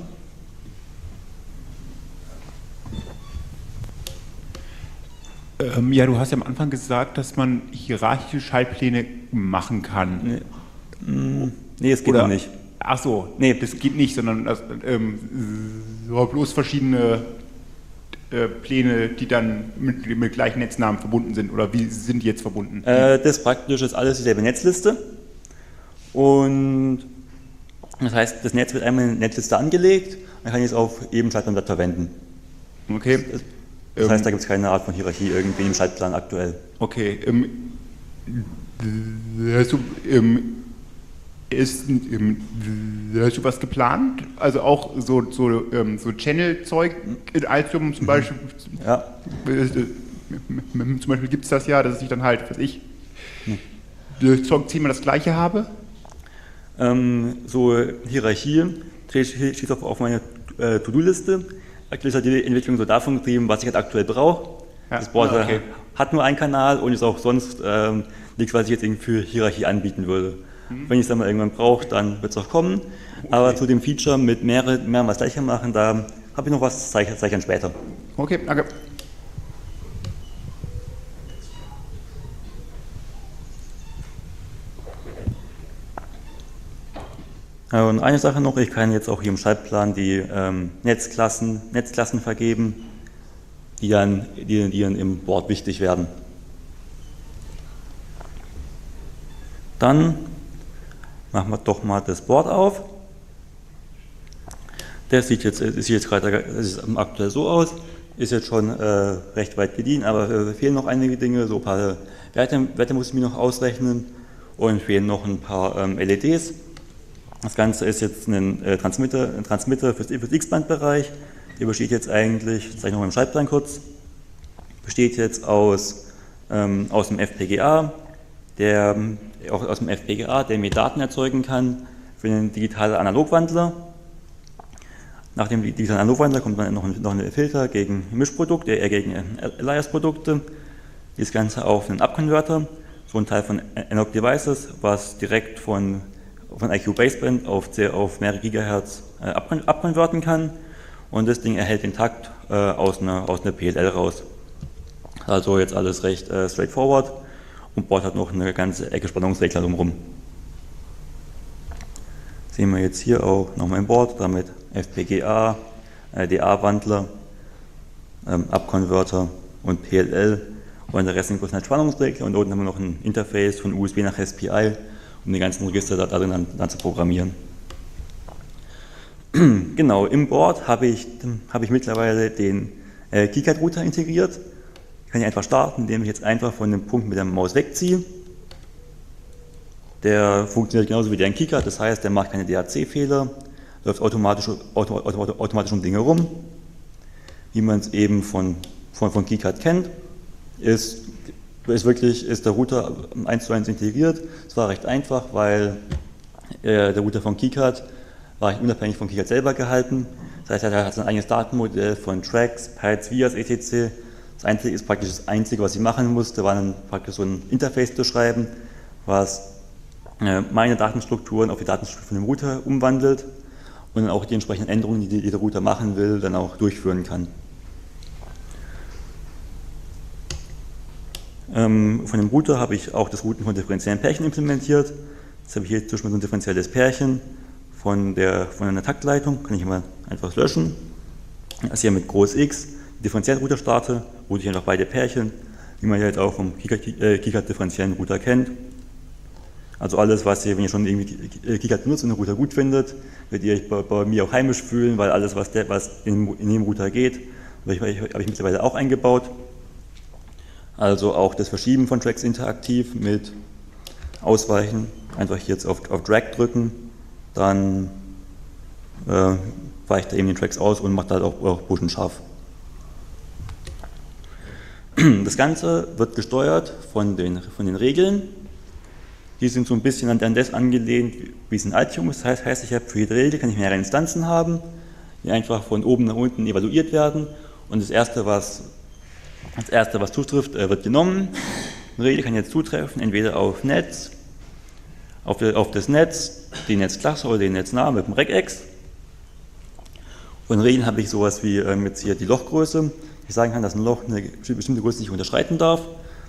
Ähm, ja, du hast ja am Anfang gesagt, dass man hierarchische Schaltpläne machen kann. Nee, mm, nee es geht Oder, noch nicht. Ach so, Nee. das geht nicht, sondern das, ähm, so bloß verschiedene äh, Pläne, die dann mit, mit gleichen Netznamen verbunden sind. Oder wie sind die jetzt verbunden? Äh, das praktisch ist alles dieselbe Netzliste. Und das heißt, das Netz wird einmal in die Netzliste angelegt, dann kann ich es auf jedem Schaltplanblatt verwenden. Okay. Das, das Ähm, heißt, da gibt es keine Art von Hierarchie irgendwie im Schaltplan aktuell. Okay. Ähm, hast du, ähm, ist, ähm, hast du was geplant? Also auch so, so, ähm, so Channel-Zeug in Altium zum Beispiel? Ja. Äh, zum Beispiel gibt es das ja, dass ich dann halt, was ich, das Zeug zehnmal das gleiche habe? Ähm, so Hierarchie steht auf, auf meiner äh, To-Do-Liste. Aktuell ist halt die Entwicklung so davon getrieben, was ich halt aktuell brauche. Ja, Das Board ah, okay. hat nur einen Kanal und ist auch sonst ähm, nichts, was ich jetzt irgendwie für Hierarchie anbieten würde. Mhm. Wenn ich es dann mal irgendwann brauche, dann wird es auch kommen. Okay. Aber zu dem Feature mit mehrere, mehrmals das gleiche machen, da habe ich noch was, das zeige ich dann später. Okay, danke. Und eine Sache noch, ich kann jetzt auch hier im Schaltplan die ähm, Netzklassen, Netzklassen vergeben, die dann, die, die dann im Board wichtig werden. Dann machen wir doch mal das Board auf. Das sieht jetzt, das sieht jetzt gerade das sieht aktuell so aus, ist jetzt schon äh, recht weit gediehen, aber äh, fehlen noch einige Dinge, so ein paar Werte, Werte muss ich mir noch ausrechnen und fehlen noch ein paar ähm, L E Ds. Das Ganze ist jetzt ein äh, Transmitter, ein Transmitter für den X-Band-Bereich. Der besteht jetzt eigentlich, das zeige ich noch mal im Schaltplan kurz, besteht jetzt aus, ähm, aus dem F P G A, der, auch aus dem F P G A, der mir Daten erzeugen kann für den digitalen Analogwandler. Nach dem digitalen Analogwandler kommt dann noch ein, noch ein Filter gegen Mischprodukte, eher gegen Alias-Produkte. Das Ganze auf einen Up-Converter, so ein Teil von Analog Devices, was direkt von, von I Q Baseband auf, auf mehrere Gigahertz äh, abkonverten kann. Und das Ding erhält den Takt äh, aus, einer, aus einer P L L raus. Also jetzt alles recht äh, straightforward und Board hat noch eine ganze Ecke Spannungsregler drumherum. Sehen wir jetzt hier auch nochmal im Board, damit F P G A, äh, D A-Wandler, ähm, Up-Converter und P L L und der Rest sind bloß halt Spannungsregler und unten haben wir noch ein Interface von U S B nach S P I, um die ganzen Register da darin dann, dann zu programmieren. Genau, im Board habe ich, habe ich mittlerweile den äh, KiCad-Router integriert. Ich kann ihn einfach starten, indem ich jetzt einfach von dem Punkt mit der Maus wegziehe. Der funktioniert genauso wie der in KiCad, das heißt, der macht keine D H C-Fehler, läuft automatisch, auto, auto, automatisch um Dinge rum, wie man es eben von, von, von KiCad kennt. Ist, ist wirklich ist der Router eins zu eins integriert. Es war recht einfach, weil äh, der Router von KiCad war unabhängig von KiCad selber gehalten. Das heißt, er hat sein eigenes Datenmodell von Tracks, Pads, Vias, et cetera. Das Einzige ist praktisch das Einzige, was ich machen musste, war dann praktisch so ein Interface zu schreiben, was äh, meine Datenstrukturen auf die Datenstrukturen von dem Router umwandelt und dann auch die entsprechenden Änderungen, die, die der Router machen will, dann auch durchführen kann. Ähm, von dem Router habe ich auch das Routen von differenziellen Pärchen implementiert. Jetzt habe ich hier zum Beispiel so ein differenzielles Pärchen von, der, von einer Taktleitung, kann ich mal einfach löschen. Also hier mit Groß X, differenziellen Router starte, route ich einfach beide Pärchen, wie man jetzt auch vom KiCad differenziellen Router kennt. Also alles, was ihr, wenn ihr schon irgendwie KiCad benutzt und den Router gut findet, werdet ihr euch bei, bei mir auch heimisch fühlen, weil alles, was, der, was in, in dem Router geht, habe ich, habe ich mittlerweile auch eingebaut. Also auch das Verschieben von Tracks interaktiv mit Ausweichen, einfach hier jetzt auf, auf Drag drücken, dann äh, weicht er eben die Tracks aus und macht halt auch, auch Pushen scharf. Das Ganze wird gesteuert von den, von den Regeln. Die sind so ein bisschen an das angelehnt, wie es in Altium ist. Das heißt, heißt ich habe für jede Regel kann ich mehrere Instanzen haben, die einfach von oben nach unten evaluiert werden. Und das erste, was, das erste, was zutrifft, wird genommen. Eine Regel kann jetzt zutreffen, entweder auf Netz, auf, die, auf das Netz, die Netzklasse oder den Netznamen mit dem Regex. Von Regeln habe ich sowas wie ähm, jetzt hier die Lochgröße. Ich sagen kann, dass ein Loch eine bestimmte Größe nicht unterschreiten darf.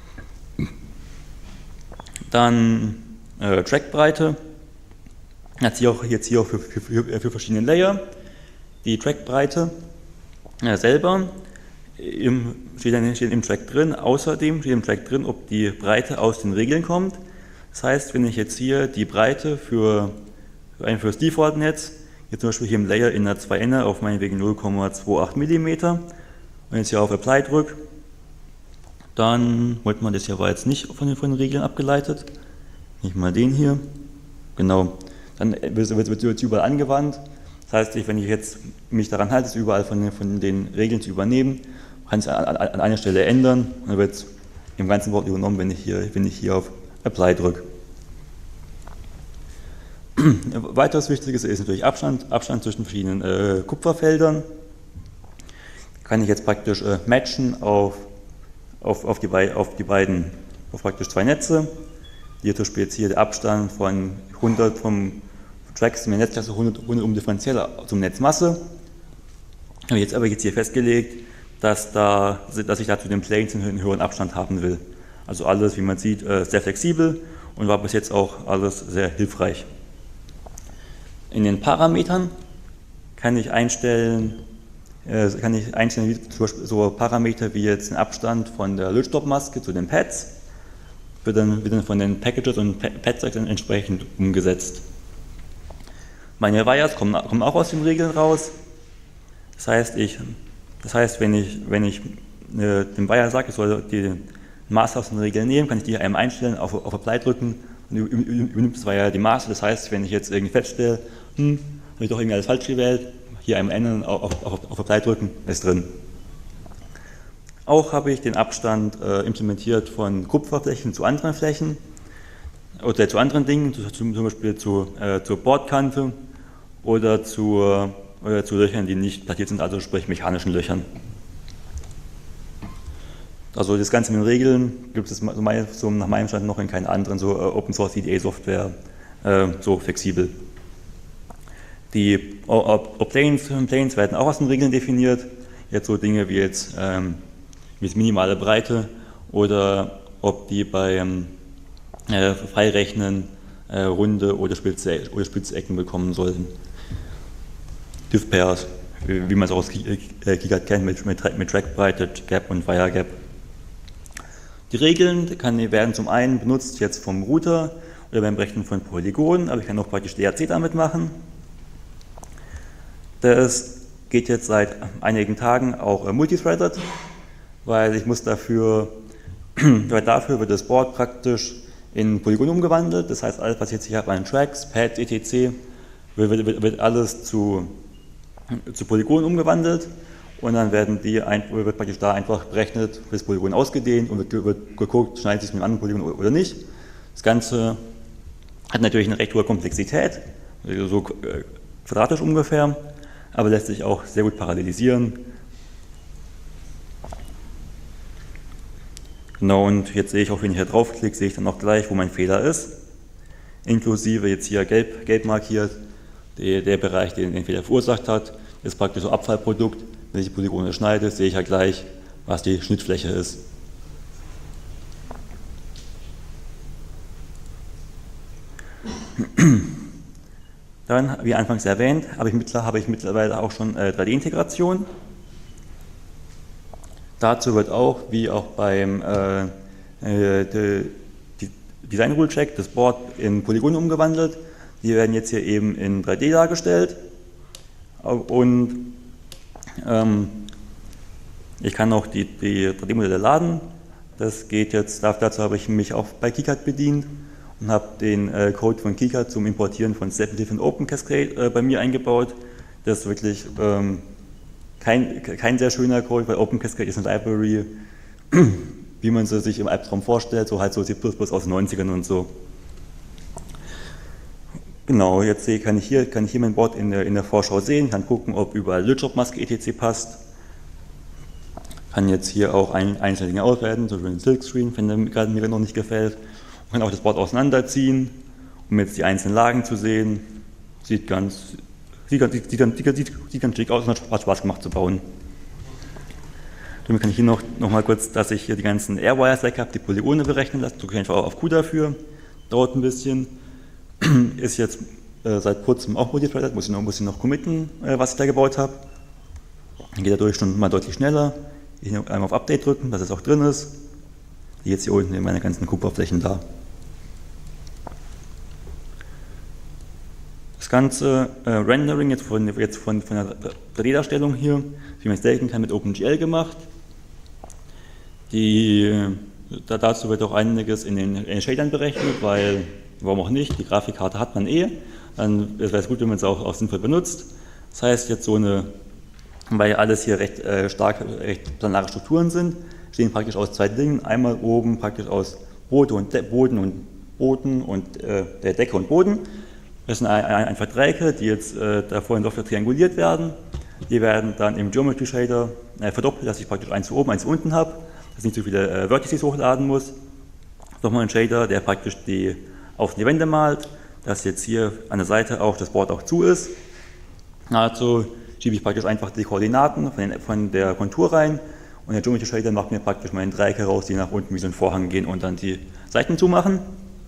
Dann äh, Trackbreite. Jetzt hier auch, jetzt hier auch für, für, für verschiedene Layer. Die Trackbreite äh, selber im, steht, dann, steht im Track drin. Außerdem steht im Track drin, ob die Breite aus den Regeln kommt. Das heißt, wenn ich jetzt hier die Breite für, für, ein, für das Default-Netz, jetzt zum Beispiel hier im Layer in der zwei N auf meinetwegen null Komma achtundzwanzig Millimeter, und jetzt hier auf Apply drücke, dann wollte man das hier, war jetzt nicht von den, von den Regeln abgeleitet. Nicht mal den hier. Genau. Dann wird es überall angewandt. Das heißt, wenn ich jetzt mich daran halte, es überall von den, von den Regeln zu übernehmen, kann ich es an, an einer Stelle ändern und dann wird es im ganzen Wort übernommen, wenn ich hier, wenn ich hier auf Apply drücke. Weiteres Wichtiges ist natürlich Abstand, Abstand zwischen verschiedenen äh, Kupferfeldern. Kann ich jetzt praktisch äh, matchen auf, auf, auf, die, auf die beiden, auf praktisch zwei Netze. Hier zum Beispiel jetzt hier der Abstand von hundert vom Tracks in der Netzklasse hundert, hundert um differenziell zum Netzmasse. Habe ich jetzt aber jetzt hier festgelegt, dass, da, dass ich da zu den Planes einen höheren Abstand haben will. Also alles, wie man sieht, äh, sehr flexibel und war bis jetzt auch alles sehr hilfreich. In den Parametern kann ich einstellen, kann ich einstellen, wie zum Beispiel so Parameter wie jetzt den Abstand von der Lötstoffmaske zu den Pads, wird dann, wird dann von den Packages und Pads dann entsprechend umgesetzt. Meine Wires kommen, kommen auch aus den Regeln raus. Das heißt, ich, das heißt wenn ich, wenn ich äh, dem Wire sage, ich soll die Maße aus den Regeln nehmen, kann ich die einmal einstellen, auf, auf Apply drücken und übernimmt das Wire die Maße. Das heißt, wenn ich jetzt irgendwie feststelle, hm, habe ich doch irgendwie alles falsch gewählt, hier einmal ändern, auf, auf, auf Apply drücken, ist drin. Auch habe ich den Abstand äh, implementiert von Kupferflächen zu anderen Flächen oder zu anderen Dingen, zu, zum Beispiel zu, äh, zur Bordkante oder zu, oder zu Löchern, die nicht plattiert sind, also sprich mechanischen Löchern. Also das Ganze mit den Regeln gibt es so nach meinem Stand noch in keiner anderen so äh, Open Source C D A-Software äh, so flexibel. Die Planes, Planes werden auch aus den Regeln definiert, jetzt so Dinge wie jetzt ähm, wie minimale Breite oder ob die beim äh, Freirechnen äh, runde oder spitze, oder spitze Ecken bekommen sollen. Diff-Pairs, wie, wie man es auch aus KiCad kennt, mit, mit, mit Trackbreite, Gap und Wire Gap. Die Regeln kann, werden zum einen benutzt jetzt vom Router oder beim Berechnen von Polygonen, aber ich kann auch praktisch D R C damit machen. Das geht jetzt seit einigen Tagen auch äh, multithreaded, weil ich muss dafür, weil dafür wird das Board praktisch in Polygon umgewandelt. Das heißt, alles, was ich jetzt hier habe an Tracks, Pads, et cetera, wird, wird, wird alles zu, zu Polygonen umgewandelt und dann werden die ein, wird praktisch da einfach berechnet, das Polygon ausgedehnt und wird, wird geguckt, schneidet sich mit einem anderen Polygon oder nicht. Das Ganze hat natürlich eine recht hohe Komplexität, so äh, quadratisch ungefähr, aber lässt sich auch sehr gut parallelisieren. Genau, und jetzt sehe ich auch, wenn ich hier draufklicke, sehe ich dann auch gleich, wo mein Fehler ist. Inklusive jetzt hier gelb, gelb markiert, der, der Bereich, den den Fehler verursacht hat, ist praktisch so Abfallprodukt. Wenn ich die Polygone schneide, sehe ich ja gleich, was die Schnittfläche ist. Dann, wie anfangs erwähnt, habe ich, mittler, habe ich mittlerweile auch schon äh, drei D-Integration. Dazu wird auch, wie auch beim äh, äh, die Design Rule Check, das Board in Polygone umgewandelt. Die werden jetzt hier eben in drei D dargestellt. Und ähm, ich kann auch die, die drei D-Modelle laden. Das geht jetzt, dazu habe ich mich auch bei KiCad bedient und habe den äh, Code von KiCad zum Importieren von Step-Diff und Open Cascade äh, bei mir eingebaut. Das ist wirklich ähm, kein, kein sehr schöner Code, weil Open Cascade ist eine Library, wie man sie sich im Albtraum vorstellt, so halt so C plus plus aus den neunzigern und so. Genau, jetzt sehe, kann, ich hier, kann ich hier mein Board in der, in der Vorschau sehen, kann gucken, ob überall Lütschop-Maske et cetera passt. Kann jetzt hier auch ein, einzelne Dinge auswerten, zum Beispiel den Silkscreen, wenn der gerade mir noch nicht gefällt. Man kann auch das Board auseinanderziehen, um jetzt die einzelnen Lagen zu sehen. Sieht ganz, sieht, sieht, sieht, sieht, sieht, sieht ganz schick aus und hat Spaß gemacht zu bauen. Damit kann ich hier noch, noch mal kurz, dass ich hier die ganzen Airwires weg habe, die Polygone berechnen lasse. Drücke ich einfach auf Q dafür. Dauert ein bisschen. Ist jetzt äh, seit kurzem auch multithreaded, muss ich noch, muss ich noch committen, äh, was ich da gebaut habe. Dann geht dadurch schon mal deutlich schneller. Ich einmal auf Update drücken, dass es auch drin ist. Jetzt hier unten in meine ganzen Kupferflächen da. Das ganze äh, Rendering jetzt von, jetzt von, von der drei D-Darstellung hier, wie man es denken kann, mit OpenGL gemacht. Die, da, dazu wird auch einiges in den, in den Shadern berechnet, weil, warum auch nicht, die Grafikkarte hat man eh. Dann wäre es gut, wenn man es auch, auch sinnvoll benutzt. Das heißt, jetzt so eine, weil alles hier recht äh, stark, recht planare Strukturen sind, stehen praktisch aus zwei Dingen. Einmal oben praktisch aus Boden und, De Boden und Boden und äh, der Decke und Boden. Das sind ein, ein, einfach Dreiecke, die jetzt äh, davor in Software trianguliert werden. Die werden dann im Geometry Shader äh, verdoppelt, dass ich praktisch eins oben, eins unten habe, dass ich nicht so viele äh, Vertices hochladen muss. Nochmal ein Shader, der praktisch die auf die Wände malt, dass jetzt hier an der Seite auch das Board auch zu ist. Also schiebe ich praktisch einfach die Koordinaten von, den, von der Kontur rein und der Geometry Shader macht mir praktisch meine Dreiecke raus, die nach unten wie so ein Vorhang gehen und dann die Seiten zumachen.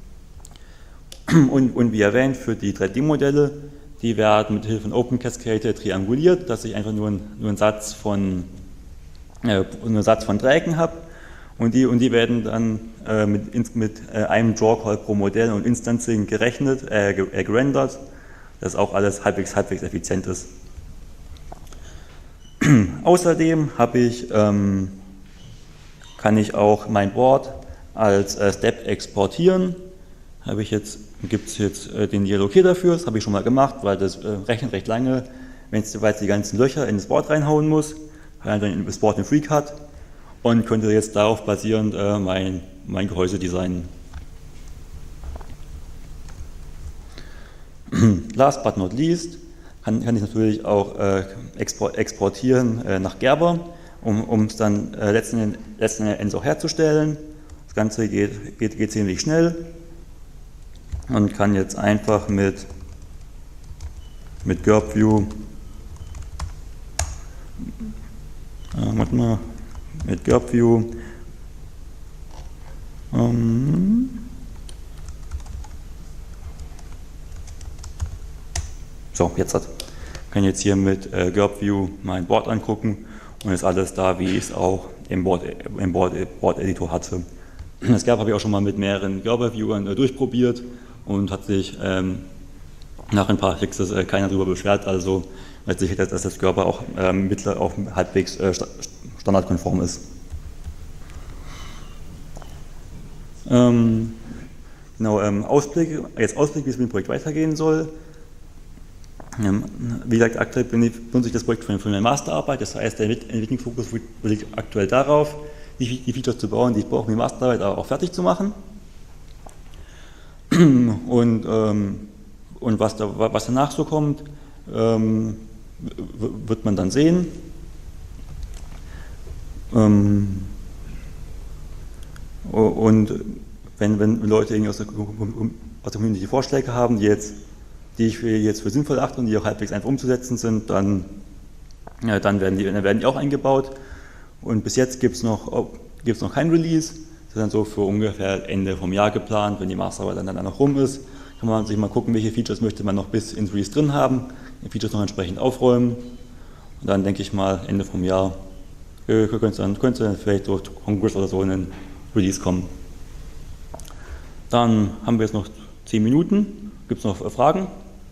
Und, und wie erwähnt, für die drei D-Modelle, die werden mit Hilfe von Open Cascade trianguliert, dass ich einfach nur, ein, nur einen Satz von, äh, einen Satz von Dreiecken habe. Und die, und die werden dann äh, mit, mit äh, einem Draw-Call pro Modell und Instancing gerechnet, äh, gerendert, dass auch alles halbwegs, halbwegs effizient ist. Außerdem habe ich, ähm, kann ich auch mein Board als äh, Step exportieren. Habe ich jetzt, gibt es jetzt äh, den Yellow Key dafür, das habe ich schon mal gemacht, weil das äh, rechnet recht lange, wenn es die ganzen Löcher in das Board reinhauen muss, weil dann das Board einen Freak hat. und könnte jetzt darauf basierend äh, mein, mein Gehäuse designen. Last but not least kann, kann ich natürlich auch äh, export, exportieren äh, nach Gerber, um es dann äh, letzten, letzten Endes auch herzustellen. Das Ganze geht, geht, geht ziemlich schnell und kann jetzt einfach mit, mit GerbView äh, warte mal, mit GerbView ähm, so, jetzt hat, kann ich jetzt hier mit äh, GerbView mein Board angucken und ist alles da, wie ich es auch im Board, im Board, Board Editor hatte. Das Gerber habe ich auch schon mal mit mehreren Gerber-Viewern äh, durchprobiert und hat sich ähm, nach ein paar Fixes äh, keiner darüber beschwert, also weiß sicher, dass, dass das Gerber auch, ähm, mittler, auch halbwegs äh, standardkonform ist. Ähm, genau, ähm, Ausblick, jetzt Ausblick, wie es mit dem Projekt weitergehen soll. Ähm, wie gesagt, aktuell benutze ich das Projekt für eine Masterarbeit, das heißt, der Entwicklungsfokus liegt aktuell darauf, die, die Features zu bauen, die ich brauche, um die Masterarbeit auch fertig zu machen. Und, ähm, und was, da, was danach so kommt, ähm, wird man dann sehen. Ähm, und wenn, wenn Leute irgendwie aus der, aus der Community Vorschläge haben, die, jetzt, die ich für, jetzt für sinnvoll achte und die auch halbwegs einfach umzusetzen sind, dann, ja, dann, werden, die, dann werden die auch eingebaut. Und bis jetzt gibt es noch, gibt's noch kein Release. Das ist dann so für ungefähr Ende vom Jahr geplant, wenn die Masterarbeit dann, dann noch rum ist. Kann man sich mal gucken, welche Features möchte man noch bis ins Release drin haben, die Features noch entsprechend aufräumen. Und dann denke ich mal, Ende vom Jahr äh, könnte dann, könnte dann vielleicht durch Kongress oder so in ein Release kommen. Dann haben wir jetzt noch zehn Minuten. Gibt es noch Fragen?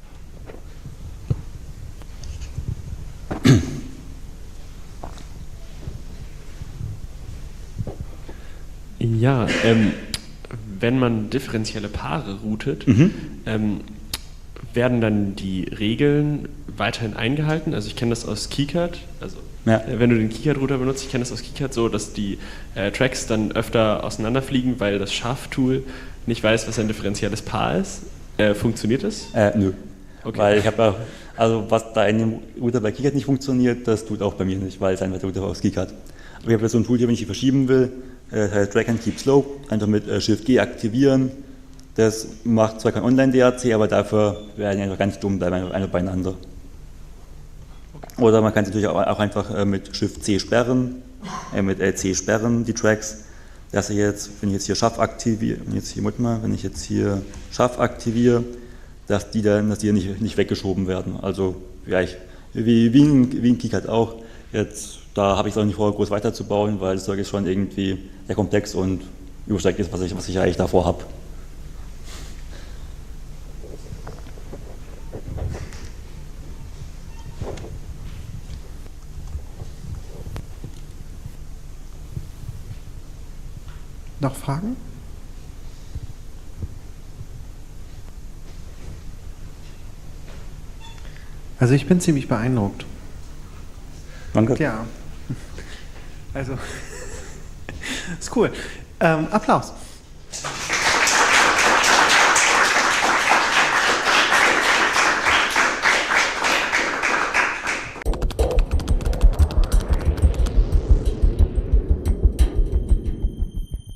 Ja, ähm, wenn man differenzielle Paare routet, Mhm. ähm, werden dann die Regeln weiterhin eingehalten? Also ich kenne das aus KiCad, also Ja. äh, wenn du den KiCad-Router benutzt, ich kenne das aus KiCad so, dass die äh, Tracks dann öfter auseinanderfliegen, weil das Schaf-Tool nicht weiß, was ein differenzielles Paar ist. Äh, funktioniert das? Äh, nö. Okay. Weil ich habe ja, also was da in dem Router bei KiCad nicht funktioniert, das tut auch bei mir nicht, weil es einfach der Router aus KiCad. Aber ich habe so ein Tool hier, wenn ich die verschieben will, äh, heißt Drag and Keep Slope, einfach mit äh, Shift G aktivieren. Das macht zwar kein Online-D A C, aber dafür werden die einfach ganz dumm, bleiben einfach, einfach beieinander. Oder man kann es natürlich auch, auch einfach äh, mit Shift C sperren, äh, mit L C sperren die Tracks. Dass ich jetzt, wenn ich jetzt hier Shuff aktiviere, jetzt hier mal, wenn ich jetzt hier Shuff aktiviere, dass die dann, dass die nicht, nicht weggeschoben werden. Also ja, ich, wie, wie, in, wie in KiCad auch. Jetzt, da habe ich es auch nicht vor, groß weiterzubauen, weil das Zeug ist schon irgendwie sehr komplex und übersteigt ist, was ich, was ich eigentlich davor habe. Noch Fragen? Also ich bin ziemlich beeindruckt. Danke. Ja. Also, ist cool. Ähm, Applaus.